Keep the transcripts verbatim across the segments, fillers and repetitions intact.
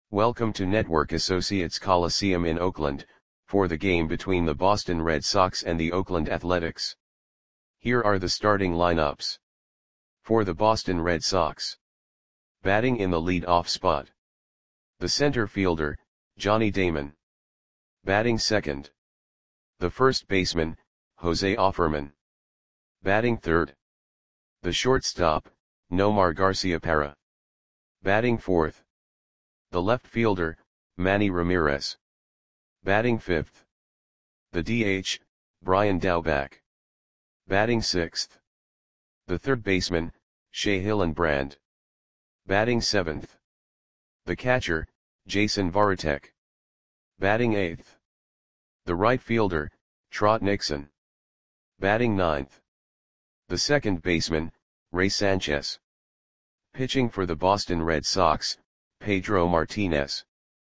Welcome to Network Associates Coliseum in Oakland, for the game between the Boston Red Sox and the Oakland Athletics. Here are the starting lineups. For the Boston Red Sox. Batting in the lead-off spot. The center fielder, Johnny Damon. Batting second. The first baseman, Jose Offerman. Batting third. The shortstop, Nomar Garciaparra. Batting fourth. The left fielder, Manny Ramirez. Batting fifth. The D H, Brian Daubach. Batting sixth. The third baseman, Shea Hillenbrand. Batting seventh. The catcher, Jason Varitek. Batting eighth. The right fielder, Trot Nixon. Batting ninth. The second baseman, Ray Sanchez. Pitching for the Boston Red Sox, Pedro Martinez.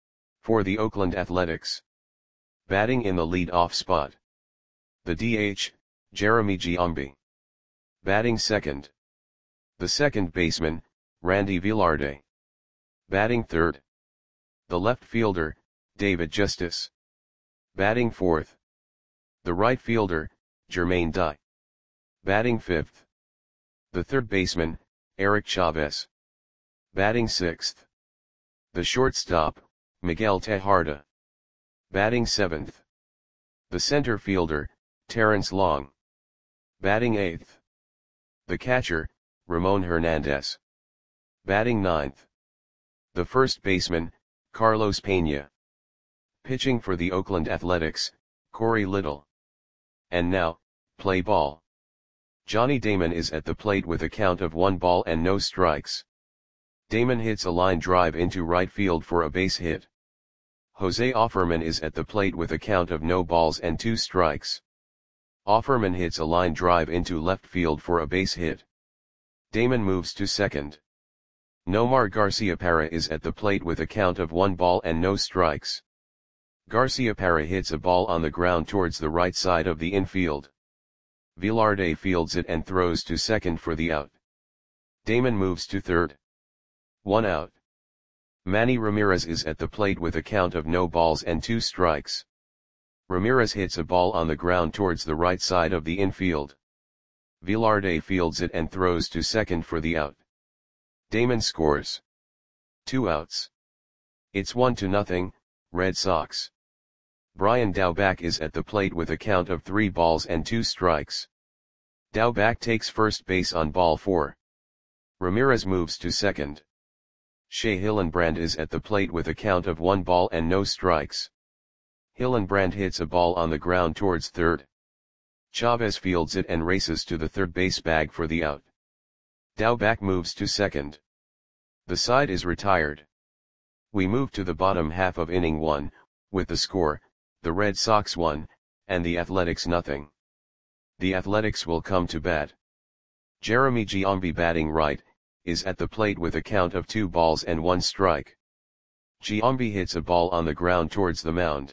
For the Oakland Athletics. Batting in the lead-off spot. The D H, Jeremy Giambi. Batting second. The second baseman, Randy Velarde. Batting third. The left fielder, David Justice. Batting fourth. The right fielder, Jermaine Dye. Batting fifth. The third baseman, Eric Chavez. Batting sixth. The shortstop, Miguel Tejada. Batting seventh. The center fielder, Terrence Long. Batting eighth. The catcher, Ramon Hernandez. Batting ninth. The first baseman, Carlos Pena. Pitching for the Oakland Athletics, Corey Little. And now, play ball. Johnny Damon is at the plate with a count of one ball and no strikes. Damon hits a line drive into right field for a base hit. Jose Offerman is at the plate with a count of no balls and two strikes. Offerman hits a line drive into left field for a base hit. Damon moves to second. Nomar Garciaparra is at the plate with a count of one ball and no strikes. Garciaparra hits a ball on the ground towards the right side of the infield. Velarde fields it and throws to second for the out. Damon moves to third. One out. Manny Ramirez is at the plate with a count of no balls and two strikes. Ramirez hits a ball on the ground towards the right side of the infield. Velarde fields it and throws to second for the out. Damon scores. Two outs. It's one to nothing, Red Sox. Brian Daubach is at the plate with a count of three balls and two strikes. Daubach takes first base on ball four. Ramirez moves to second. Shea Hillenbrand is at the plate with a count of one ball and no strikes. Hillenbrand hits a ball on the ground towards third. Chavez fields it and races to the third base bag for the out. Daubach moves to second. The side is retired. We move to the bottom half of inning one, with the score, the Red Sox one, and the Athletics nothing. The Athletics will come to bat. Jeremy Giambi batting right, is at the plate with a count of two balls and one strike. Giambi hits a ball on the ground towards the mound.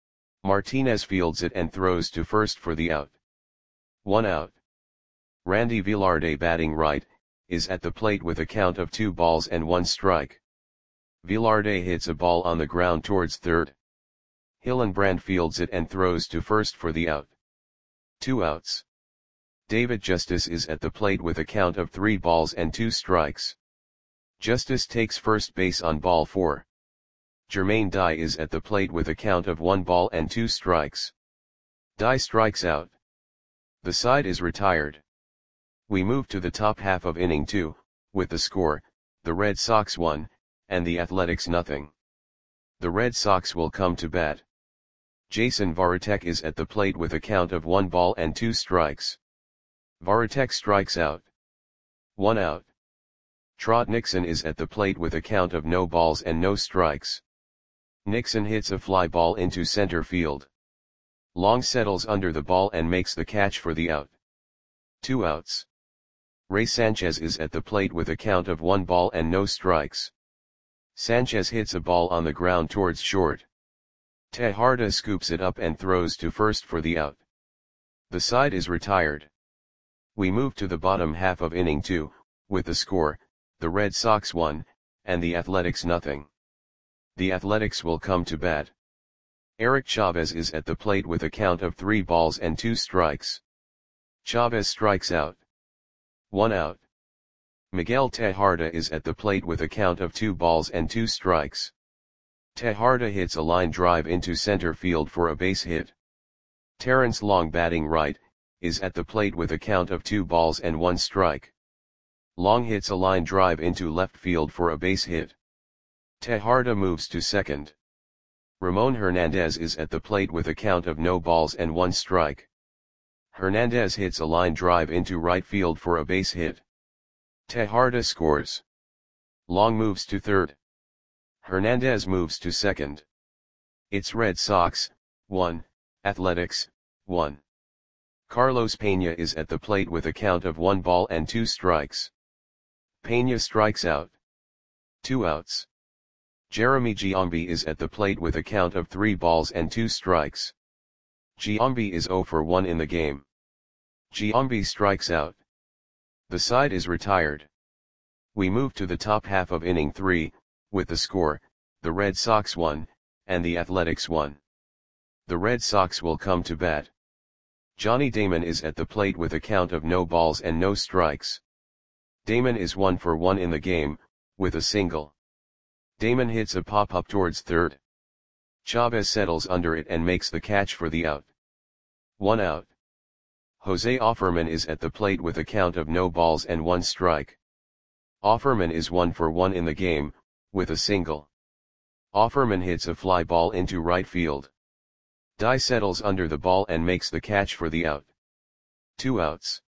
Martinez fields it and throws to first for the out. One out. Randy Velarde batting right, is at the plate with a count of two balls and one strike. Velarde hits a ball on the ground towards third. Hillenbrand fields it and throws to first for the out. Two outs. David Justice is at the plate with a count of three balls and two strikes. Justice takes first base on ball four. Jermaine Dye is at the plate with a count of one ball and two strikes. Dye strikes out. The side is retired. We move to the top half of inning two, with the score, the Red Sox one, and the Athletics nothing. The Red Sox will come to bat. Jason Varitek is at the plate with a count of one ball and two strikes. Varitek strikes out. One out. Trot Nixon is at the plate with a count of no balls and no strikes. Nixon hits a fly ball into center field. Long settles under the ball and makes the catch for the out. Two outs. Ray Sanchez is at the plate with a count of one ball and no strikes. Sanchez hits a ball on the ground towards short. Tejada scoops it up and throws to first for the out. The side is retired. We move to the bottom half of inning two, with the score, the Red Sox one, and the Athletics nothing. The Athletics will come to bat. Eric Chavez is at the plate with a count of three balls and two strikes. Chavez strikes out. One out. Miguel Tejada is at the plate with a count of two balls and two strikes. Tejada hits a line drive into center field for a base hit. Terrence Long, batting right, is at the plate with a count of two balls and one strike. Long hits a line drive into left field for a base hit. Tejada moves to second. Ramon Hernandez is at the plate with a count of no balls and one strike. Hernandez hits a line drive into right field for a base hit. Tejada scores. Long moves to third. Hernandez moves to second. It's Red Sox, one, Athletics, one. Carlos Pena is at the plate with a count of one ball and two strikes. Pena strikes out. Two outs. Jeremy Giambi is at the plate with a count of three balls and two strikes. Giambi is zero for one in the game. Giambi strikes out. The side is retired. We move to the top half of inning three, with the score, the Red Sox one, and the Athletics one. The Red Sox will come to bat. Johnny Damon is at the plate with a count of no balls and no strikes. Damon is one for one in the game, with a single. Damon hits a pop-up towards third. Chavez settles under it and makes the catch for the out. One out. Jose Offerman is at the plate with a count of no balls and one strike. Offerman is one for one in the game, with a single. Offerman hits a fly ball into right field. Dye settles under the ball and makes the catch for the out. Two outs.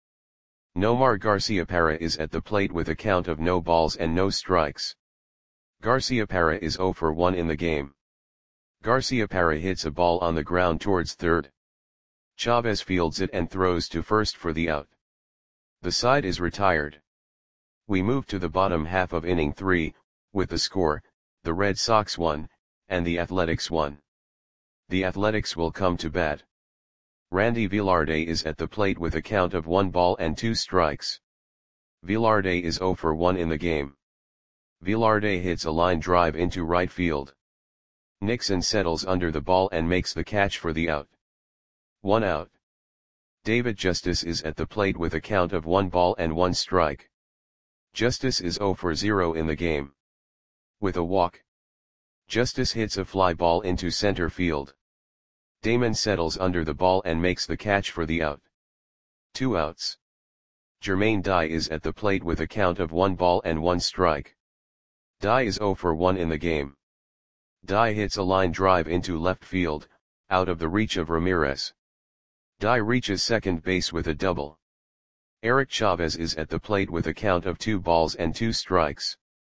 Nomar Garciaparra is at the plate with a count of no balls and no strikes. Garciaparra is zero for one in the game. Garciaparra hits a ball on the ground towards third. Chavez fields it and throws to first for the out. The side is retired. We move to the bottom half of inning three, with the score, the Red Sox one, and the Athletics one. The Athletics will come to bat. Randy Velarde is at the plate with a count of one ball and two strikes. Velarde is zero for one in the game. Velarde hits a line drive into right field. Nixon settles under the ball and makes the catch for the out. One out. David Justice is at the plate with a count of one ball and one strike. Justice is zero for zero in the game. With a walk. Justice hits a fly ball into center field. Damon settles under the ball and makes the catch for the out. Two outs. Jermaine Dye is at the plate with a count of one ball and one strike. Dye is zero for one in the game. Dye hits a line drive into left field, out of the reach of Ramirez. Dye reaches second base with a double. Eric Chavez is at the plate with a count of two balls and two strikes.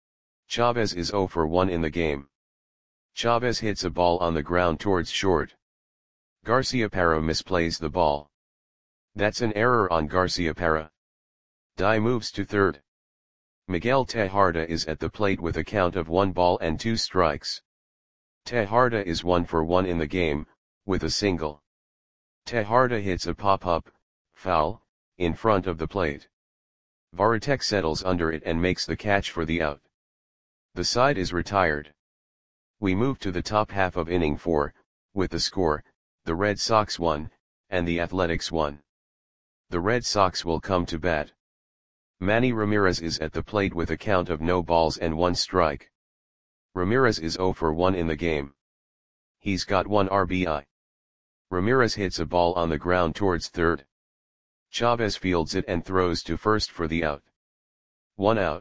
Chavez is zero for one in the game. Chavez hits a ball on the ground towards short. Garciaparra misplays the ball. That's an error on Garciaparra. Dye moves to third. Miguel Tejada is at the plate with a count of one ball and two strikes. Tejada is one for one in the game, with a single. Tejada hits a pop-up, foul, in front of the plate. Varitek settles under it and makes the catch for the out. The side is retired. We move to the top half of inning four, with the score, the Red Sox one, and the Athletics one. The Red Sox will come to bat. Manny Ramirez is at the plate with a count of no balls and one strike. Ramirez is zero for one in the game. He's got one R B I. Ramirez hits a ball on the ground towards third. Chavez fields it and throws to first for the out. One out.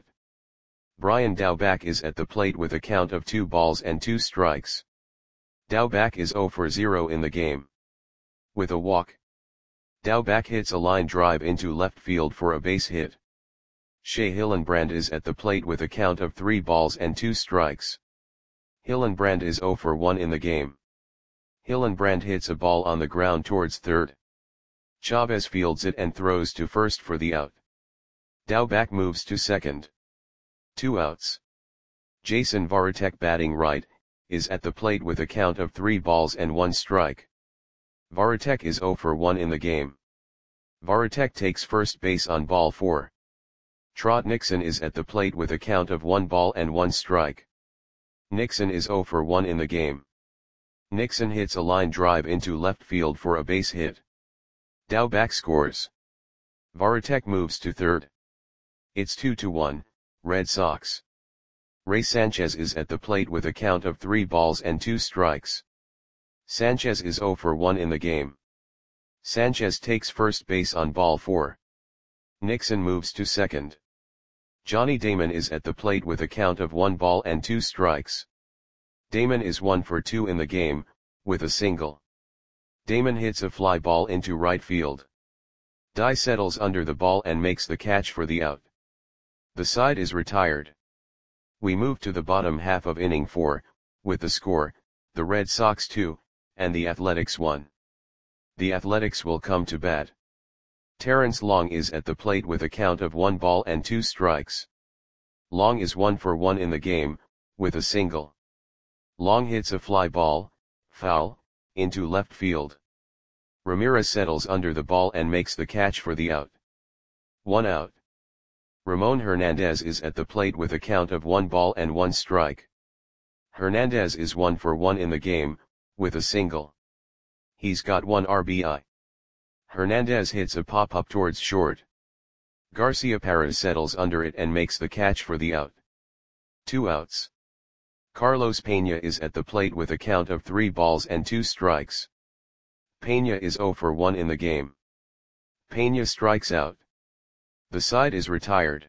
Brian Daubach is at the plate with a count of two balls and two strikes. Daubach is zero for zero in the game. With a walk. Daubach hits a line drive into left field for a base hit. Shea Hillenbrand is at the plate with a count of three balls and two strikes. Hillenbrand is zero for one in the game. Hillenbrand hits a ball on the ground towards third. Chavez fields it and throws to first for the out. Daubach moves to second. Two outs. Jason Varitek, batting right, is at the plate with a count of three balls and one strike. Varitek is zero for one in the game. Varitek takes first base on ball four. Trot Nixon is at the plate with a count of one ball and one strike. Nixon is zero for one in the game. Nixon hits a line drive into left field for a base hit. Daubach scores. Varitek moves to third. It's two to one, Red Sox. Ray Sanchez is at the plate with a count of three balls and two strikes. Sanchez is zero for one in the game. Sanchez takes first base on ball four. Nixon moves to second. Johnny Damon is at the plate with a count of one ball and two strikes. Damon is one for two in the game, with a single. Damon hits a fly ball into right field. Dye settles under the ball and makes the catch for the out. The side is retired. We move to the bottom half of inning four, with the score, the Red Sox two, and the Athletics one. The Athletics will come to bat. Terrence Long is at the plate with a count of one ball and two strikes. Long is one for one in the game, with a single. Long hits a fly ball, foul, into left field. Ramirez settles under the ball and makes the catch for the out. One out. Ramon Hernandez is at the plate with a count of one ball and one strike. Hernandez is one for one in the game, with a single. He's got one R B I. Hernandez hits a pop-up towards short. Garciaparra settles under it and makes the catch for the out. Two outs. Carlos Pena is at the plate with a count of three balls and two strikes. Pena is zero for one in the game. Pena strikes out. The side is retired.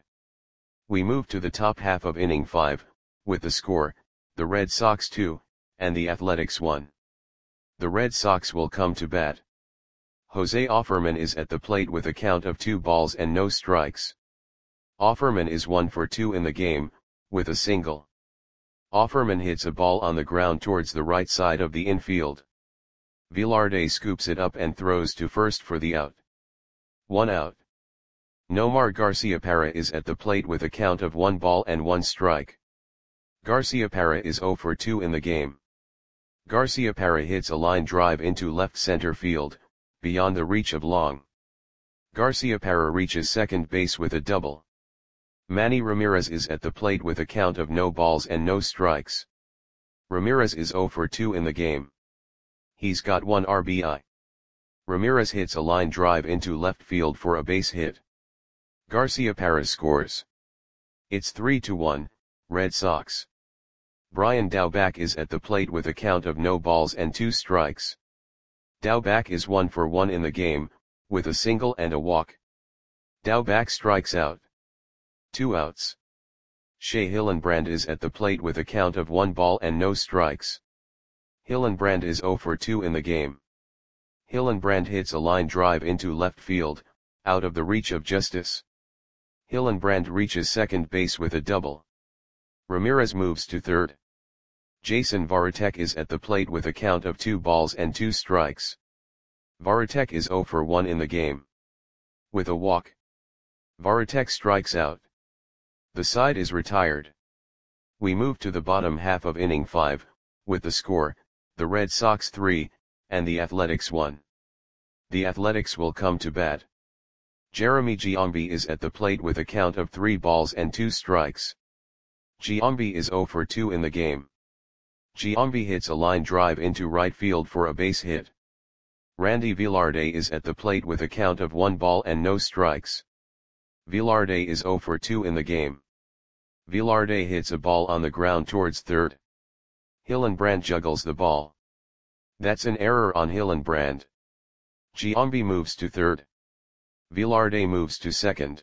We move to the top half of inning five, with the score, the Red Sox two, and the Athletics one. The Red Sox will come to bat. Jose Offerman is at the plate with a count of two balls and no strikes. Offerman is one for two in the game, with a single. Offerman hits a ball on the ground towards the right side of the infield. Velarde scoops it up and throws to first for the out. One out. Nomar Garciaparra is at the plate with a count of one ball and one strike. Garciaparra is zero for two in the game. Garciaparra hits a line drive into left center field, beyond the reach of Long. Garciaparra reaches second base with a double. Manny Ramirez is at the plate with a count of no balls and no strikes. Ramirez is zero for two in the game. He's got one R B I. Ramirez hits a line drive into left field for a base hit. Garciaparra scores. It's three to one, Red Sox. Brian Daubach is at the plate with a count of no balls and two strikes. Daubach is one for one in the game, with a single and a walk. Daubach strikes out. Two outs. Shea Hillenbrand is at the plate with a count of one ball and no strikes. Hillenbrand is zero for two in the game. Hillenbrand hits a line drive into left field, out of the reach of Justice. Hillenbrand reaches second base with a double. Ramirez moves to third. Jason Varitek is at the plate with a count of two balls and two strikes. Varitek is zero for one in the game. With a walk. Varitek strikes out. The side is retired. We move to the bottom half of inning five, with the score, the Red Sox three, and the Athletics one. The Athletics will come to bat. Jeremy Giambi is at the plate with a count of three balls and two strikes. Giambi is zero for two in the game. Giambi hits a line drive into right field for a base hit. Randy Velarde is at the plate with a count of one ball and no strikes. Velarde is zero for two in the game. Velarde hits a ball on the ground towards third. Hillenbrand juggles the ball. That's an error on Hillenbrand. Giambi moves to third. Velarde moves to second.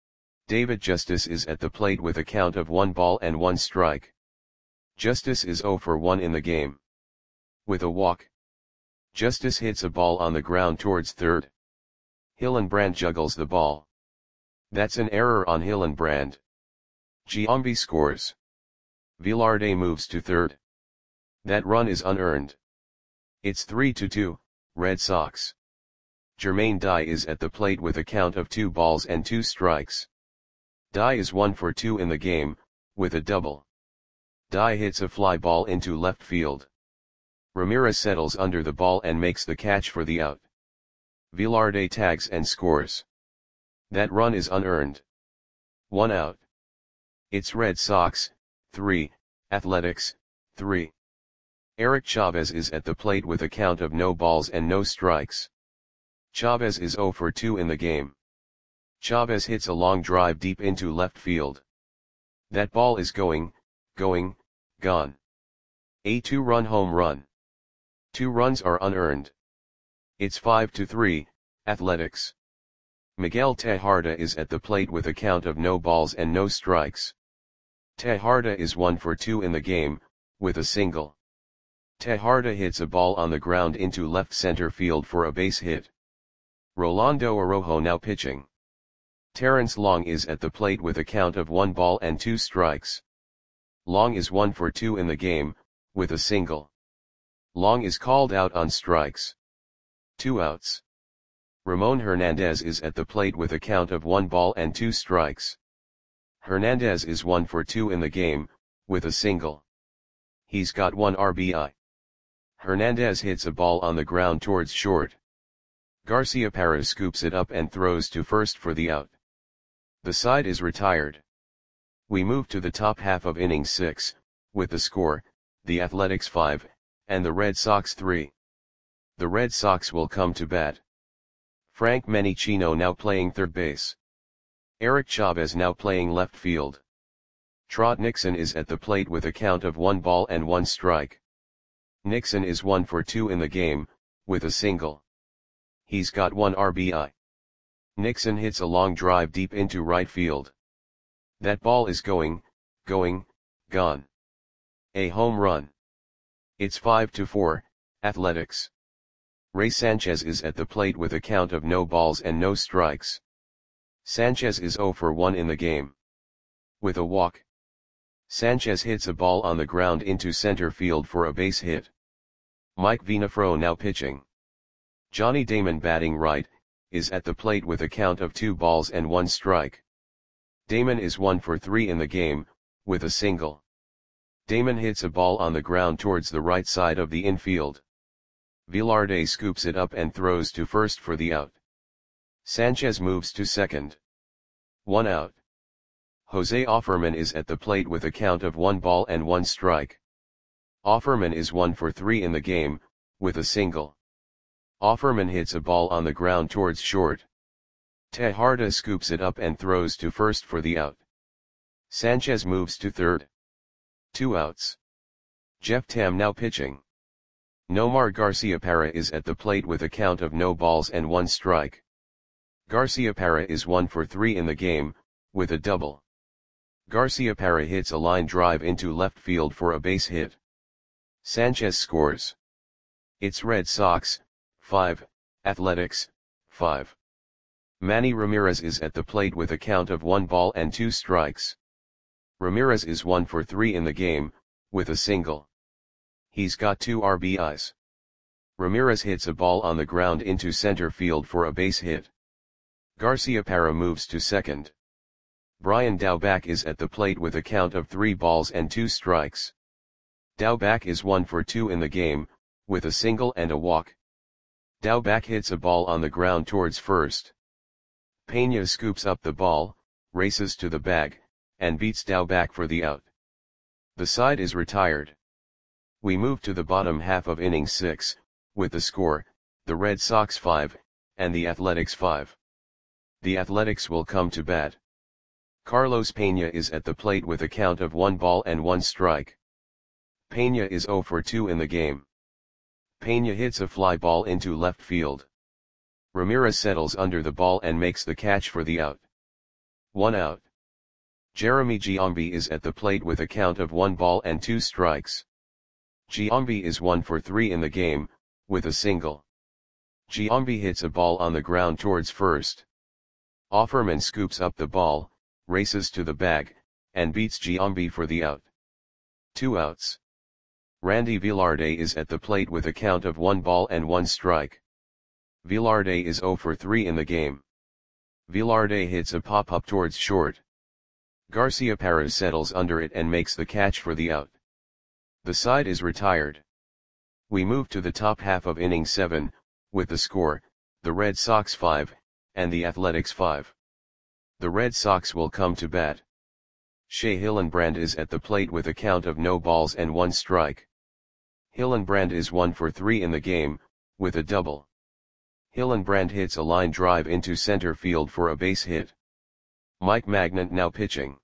David Justice is at the plate with a count of one ball and one strike. Justice is zero for one in the game. With a walk. Justice hits a ball on the ground towards third. Hillenbrand juggles the ball. That's an error on Hillenbrand. Giambi scores. Velarde moves to third. That run is unearned. It's three to two, Red Sox. Jermaine Dye is at the plate with a count of two balls and two strikes. Dye is one for two in the game, with a double. Dye hits a fly ball into left field. Ramirez settles under the ball and makes the catch for the out. Velarde tags and scores. That run is unearned. One out. It's Red Sox, three, Athletics, three. Eric Chavez is at the plate with a count of no balls and no strikes. Chavez is zero for two in the game. Chavez hits a long drive deep into left field. That ball is going, going, gone. A two-run home run. Two runs are unearned. It's five to three, Athletics. Miguel Tejada is at the plate with a count of no balls and no strikes. Tejada is one for two in the game, with a single. Tejada hits a ball on the ground into left center field for a base hit. Rolando Araujo now pitching. Terrence Long is at the plate with a count of one ball and two strikes. Long is one for two in the game, with a single. Long is called out on strikes. Two outs. Ramon Hernandez is at the plate with a count of one ball and two strikes. Hernandez is one for two in the game, with a single. He's got one R B I. Hernandez hits a ball on the ground towards short. Garciaparra scoops it up and throws to first for the out. The side is retired. We move to the top half of inning six, with the score, the Athletics five, and the Red Sox three. The Red Sox will come to bat. Frank Menicino now playing third base. Eric Chavez now playing left field. Trot Nixon is at the plate with a count of one ball and one strike. Nixon is one for two in the game, with a single. He's got one R B I. Nixon hits a long drive deep into right field. That ball is going, going, gone. A home run. It's five to four, Athletics. Ray Sanchez is at the plate with a count of no balls and no strikes. Sanchez is zero for one in the game. With a walk. Sanchez hits a ball on the ground into center field for a base hit. Mike Vinafro now pitching. Johnny Damon batting right, is at the plate with a count of two balls and one strike. Damon is one for three in the game, with a single. Damon hits a ball on the ground towards the right side of the infield. Velarde scoops it up and throws to first for the out. Sanchez moves to second. One out. Jose Offerman is at the plate with a count of one ball and one strike. Offerman is one for three in the game, with a single. Offerman hits a ball on the ground towards short. Tejada scoops it up and throws to first for the out. Sanchez moves to third. Two outs. Jeff Tam now pitching. Nomar Garciaparra is at the plate with a count of no balls and one strike. Garciaparra is one for three in the game, with a double. Garciaparra hits a line drive into left field for a base hit. Sanchez scores. It's Red Sox, five, Athletics, five. Manny Ramirez is at the plate with a count of one ball and two strikes. Ramirez is one for three in the game, with a single. He's got two R B Is. Ramirez hits a ball on the ground into center field for a base hit. Garciaparra moves to second. Brian Daubach is at the plate with a count of three balls and two strikes. Daubach is one for two in the game, with a single and a walk. Daubach hits a ball on the ground towards first. Pena scoops up the ball, races to the bag, and beats Daubach for the out. The side is retired. We move to the bottom half of inning six, with the score, the Red Sox five, and the Athletics five. The Athletics will come to bat. Carlos Pena is at the plate with a count of one ball and one strike. Pena is zero for two in the game. Pena hits a fly ball into left field. Ramirez settles under the ball and makes the catch for the out. One out. Jeremy Giambi is at the plate with a count of one ball and two strikes. Giambi is one for three in the game, with a single. Giambi hits a ball on the ground towards first. Offerman scoops up the ball, races to the bag, and beats Giambi for the out. Two outs. Randy Velarde is at the plate with a count of one ball and one strike. Velarde is zero for three in the game. Velarde hits a pop-up towards short. Garciaparra settles under it and makes the catch for the out. The side is retired. We move to the top half of inning seven, with the score, the Red Sox five, and the Athletics five. The Red Sox will come to bat. Shea Hillenbrand is at the plate with a count of no balls and one strike. Hillenbrand is one for three in the game, with a double. Hillenbrand hits a line drive into center field for a base hit. Mike Magnant now pitching.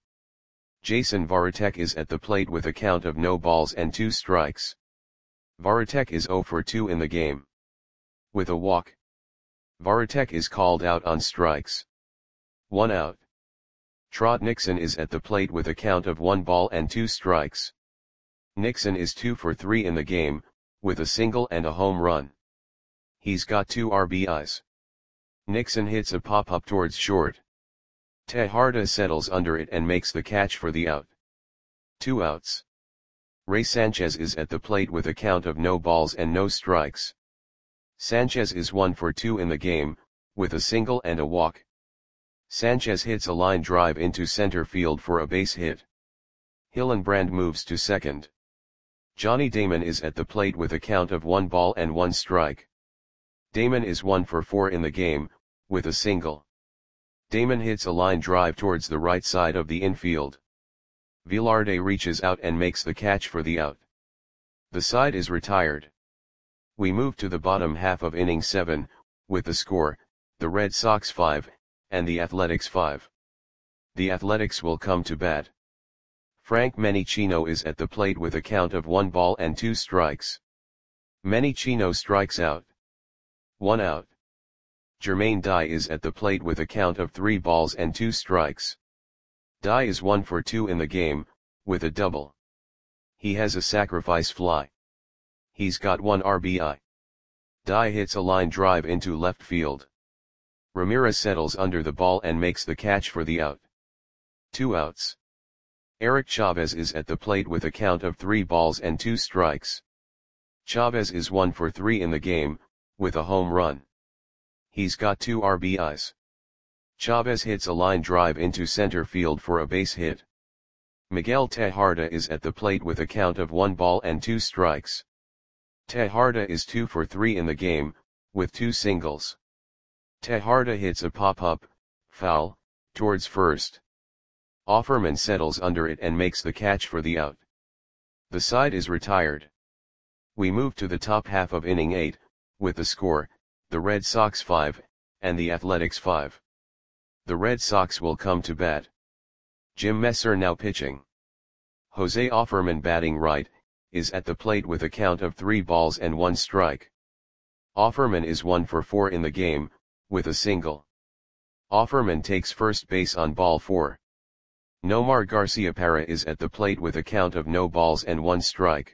Jason Varitek is at the plate with a count of no balls and two strikes. Varitek is zero for two in the game. With a walk. Varitek is called out on strikes. One out. Trot Nixon is at the plate with a count of one ball and two strikes. Nixon is two for three in the game, with a single and a home run. He's got two R B Is. Nixon hits a pop-up towards short. Tejada settles under it and makes the catch for the out. Two outs. Ray Sanchez is at the plate with a count of no balls and no strikes. Sanchez is one for two in the game, with a single and a walk. Sanchez hits a line drive into center field for a base hit. Hillenbrand moves to second. Johnny Damon is at the plate with a count of one ball and one strike. Damon is one for four in the game, with a single. Damon hits a line drive towards the right side of the infield. Velarde reaches out and makes the catch for the out. The side is retired. We move to the bottom half of inning seven, with the score, the Red Sox five, and the Athletics five. The Athletics will come to bat. Frank Menichino is at the plate with a count of one ball and two strikes. Menichino strikes out. One out. Jermaine Dye is at the plate with a count of three balls and two strikes. Dye is one for two in the game, with a double. He has a sacrifice fly. He's got one R B I. Dye hits a line drive into left field. Ramirez settles under the ball and makes the catch for the out. Two outs. Eric Chavez is at the plate with a count of three balls and two strikes. Chavez is one for three in the game, with a home run. He's got two R B Is. Chavez hits a line drive into center field for a base hit. Miguel Tejada is at the plate with a count of one ball and two strikes. Tejada is two for three in the game, with two singles. Tejada hits a pop-up, foul, towards first. Offerman settles under it and makes the catch for the out. The side is retired. We move to the top half of inning eight, with the score, the Red Sox five, and the Athletics five. The Red Sox will come to bat. Jim Messer now pitching. Jose Offerman batting right, is at the plate with a count of three balls and one strike. Offerman is one for four in the game, with a single. Offerman takes first base on ball four. Nomar Garciaparra is at the plate with a count of no balls and one strike.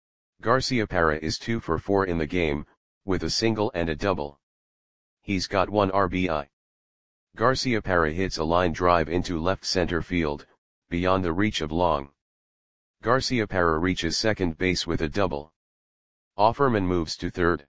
Garciaparra is two for four in the game, with a single and a double. He's got one R B I. Garciaparra hits a line drive into left center field, beyond the reach of Long. Garciaparra reaches second base with a double. Offerman moves to third.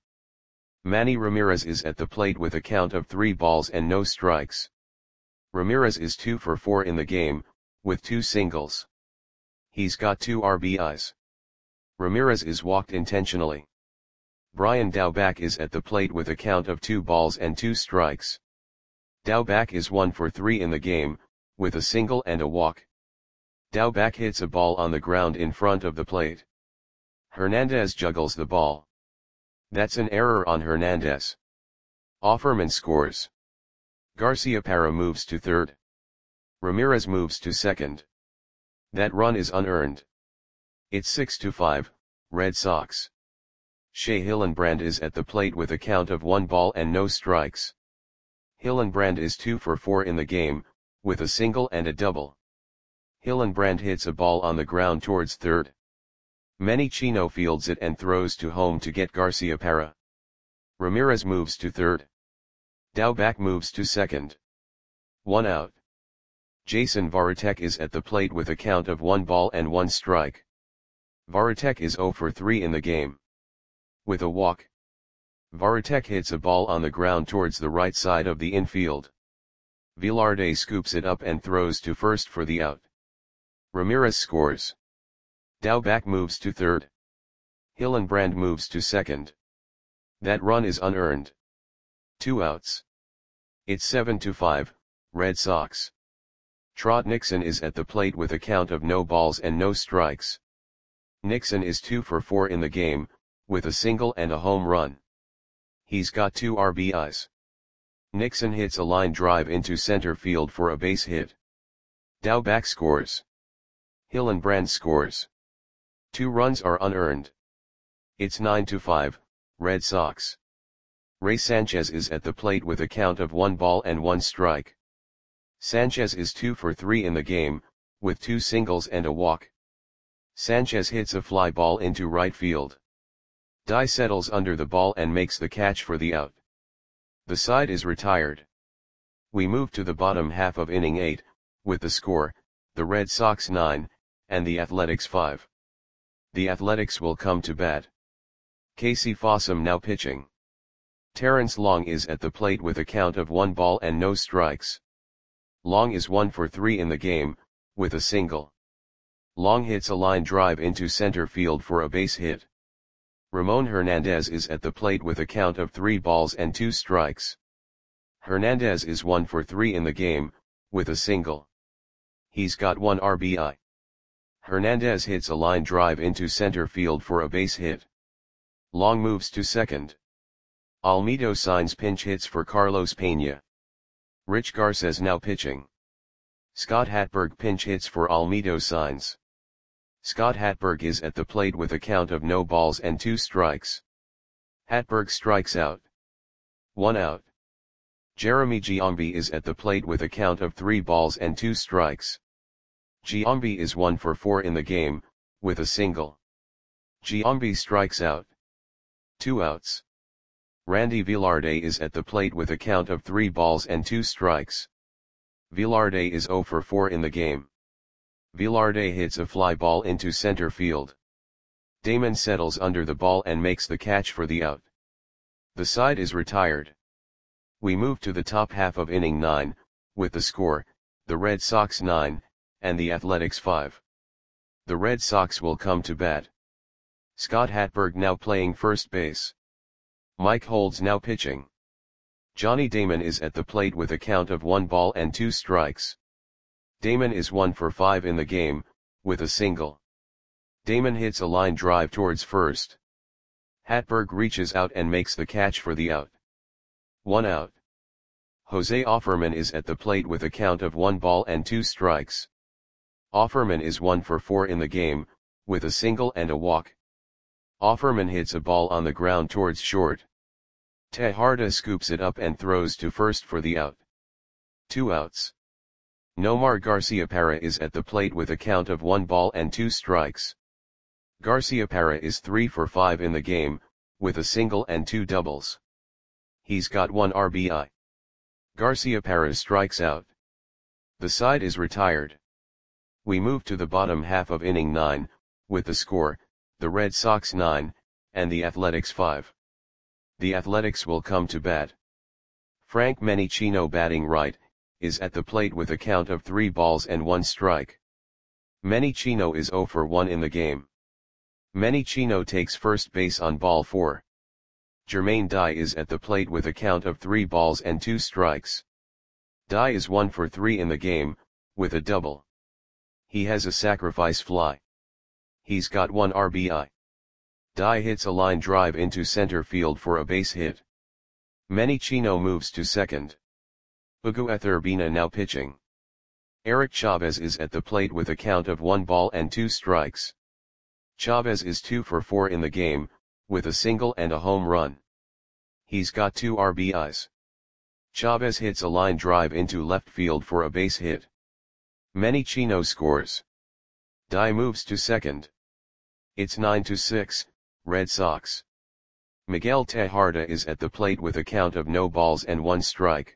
Manny Ramirez is at the plate with a count of three balls and no strikes. Ramirez is two for four in the game, with two singles. He's got two R B Is. Ramirez is walked intentionally. Brian Daubach is at the plate with a count of two balls and two strikes. Daubach is one for three in the game, with a single and a walk. Daubach hits a ball on the ground in front of the plate. Hernandez juggles the ball. That's an error on Hernandez. Offerman scores. Garciaparra moves to third. Ramirez moves to second. That run is unearned. It's six to five, Red Sox. Shea Hillenbrand is at the plate with a count of one ball and no strikes. Hillenbrand is two for four in the game, with a single and a double. Hillenbrand hits a ball on the ground towards third. Menichino fields it and throws to home to get Garciaparra. Ramirez moves to third. Daubach moves to second. One out. Jason Varitek is at the plate with a count of one ball and one strike. Varitek is zero for three in the game. With a walk. Varitek hits a ball on the ground towards the right side of the infield. Velarde scoops it up and throws to first for the out. Ramirez scores. Daubach moves to third. Hillenbrand moves to second. That run is unearned. Two outs. It's seven to five, Red Sox. Trot Nixon is at the plate with a count of no balls and no strikes. Nixon is two for four in the game, with a single and a home run. He's got two R B Is. Nixon hits a line drive into center field for a base hit. Daubach scores. Hillenbrand scores. Two runs are unearned. It's nine to five, Red Sox. Ray Sanchez is at the plate with a count of one ball and one strike. Sanchez is two for three in the game, with two singles and a walk. Sanchez hits a fly ball into right field. Dye settles under the ball and makes the catch for the out. The side is retired. We move to the bottom half of inning eight, with the score, the Red Sox nine, and the Athletics five. The Athletics will come to bat. Casey Fossum now pitching. Terrence Long is at the plate with a count of one ball and no strikes. Long is one for three in the game, with a single. Long hits a line drive into center field for a base hit. Ramon Hernandez is at the plate with a count of three balls and two strikes. Hernandez is one for three in the game, with a single. He's got one R B I. Hernandez hits a line drive into center field for a base hit. Long moves to second. Almedo signs pinch hits for Carlos Pena. Rich Garces now pitching. Scott Hatberg pinch hits for Almedo signs. Scott Hatberg is at the plate with a count of no balls and two strikes. Hatberg strikes out. One out. Jeremy Giambi is at the plate with a count of three balls and two strikes. Giambi is one for four in the game, with a single. Giambi strikes out. Two outs. Randy Velarde is at the plate with a count of three balls and two strikes. Velarde is zero for four in the game. Velarde hits a fly ball into center field. Damon settles under the ball and makes the catch for the out. The side is retired. We move to the top half of inning nine, with the score, the Red Sox nine, and the Athletics five. The Red Sox will come to bat. Scott Hatberg now playing first base. Mike Holds now pitching. Johnny Damon is at the plate with a count of one ball and two strikes. Damon is one for five in the game, with a single. Damon hits a line drive towards first. Hatberg reaches out and makes the catch for the out. One out. Jose Offerman is at the plate with a count of one ball and two strikes. Offerman is one for four in the game, with a single and a walk. Offerman hits a ball on the ground towards short. Tejada scoops it up and throws to first for the out. Two outs. Nomar Garciaparra is at the plate with a count of one ball and two strikes. Garciaparra is three for five in the game, with a single and two doubles. He's got one R B I. Garciaparra strikes out. The side is retired. We move to the bottom half of inning nine, with the score, the Red Sox nine, and the Athletics five. The Athletics will come to bat. Frank Menicino batting right, is at the plate with a count of three balls and one strike. Menicino is zero for one in the game. Menicino takes first base on ball four. Jermaine Dye is at the plate with a count of three balls and two strikes. Dye is one for three in the game, with a double. He has a sacrifice fly. He's got one R B I. Dye hits a line drive into center field for a base hit. Menicino moves to second. Hugo Etherbina now pitching. Eric Chavez is at the plate with a count of one ball and two strikes. Chavez is two for four in the game, with a single and a home run. He's got two R B Is. Chavez hits a line drive into left field for a base hit. Menicino scores. Dye moves to second. It's nine to six, Red Sox. Miguel Tejada is at the plate with a count of no balls and one strike.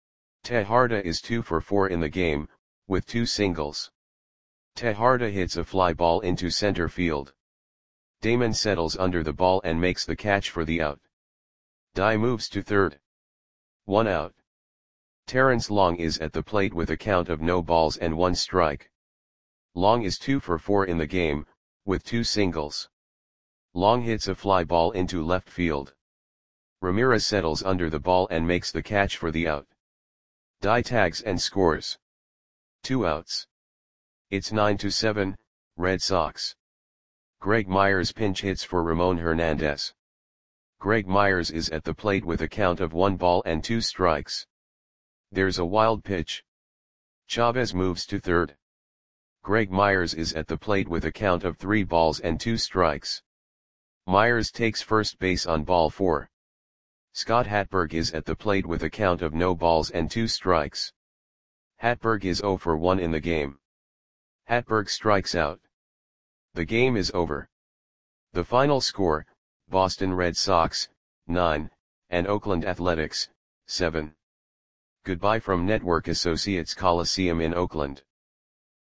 Tejada is two for four in the game, with two singles. Tejada hits a fly ball into center field. Damon settles under the ball and makes the catch for the out. Dye moves to third. One out. Terrence Long is at the plate with a count of no balls and one strike. Long is two for four in the game, with two singles. Long hits a fly ball into left field. Ramirez settles under the ball and makes the catch for the out. Dye tags and scores. Two outs. It's nine to seven, Red Sox. Greg Myers pinch hits for Ramon Hernandez. Greg Myers is at the plate with a count of one ball and two strikes. There's a wild pitch. Chavez moves to third. Greg Myers is at the plate with a count of three balls and two strikes. Myers takes first base on ball four. Scott Hatberg is at the plate with a count of no balls and two strikes. Hatberg is zero for one in the game. Hatberg strikes out. The game is over. The final score, Boston Red Sox, nine, and Oakland Athletics, seven. Goodbye from Network Associates Coliseum in Oakland.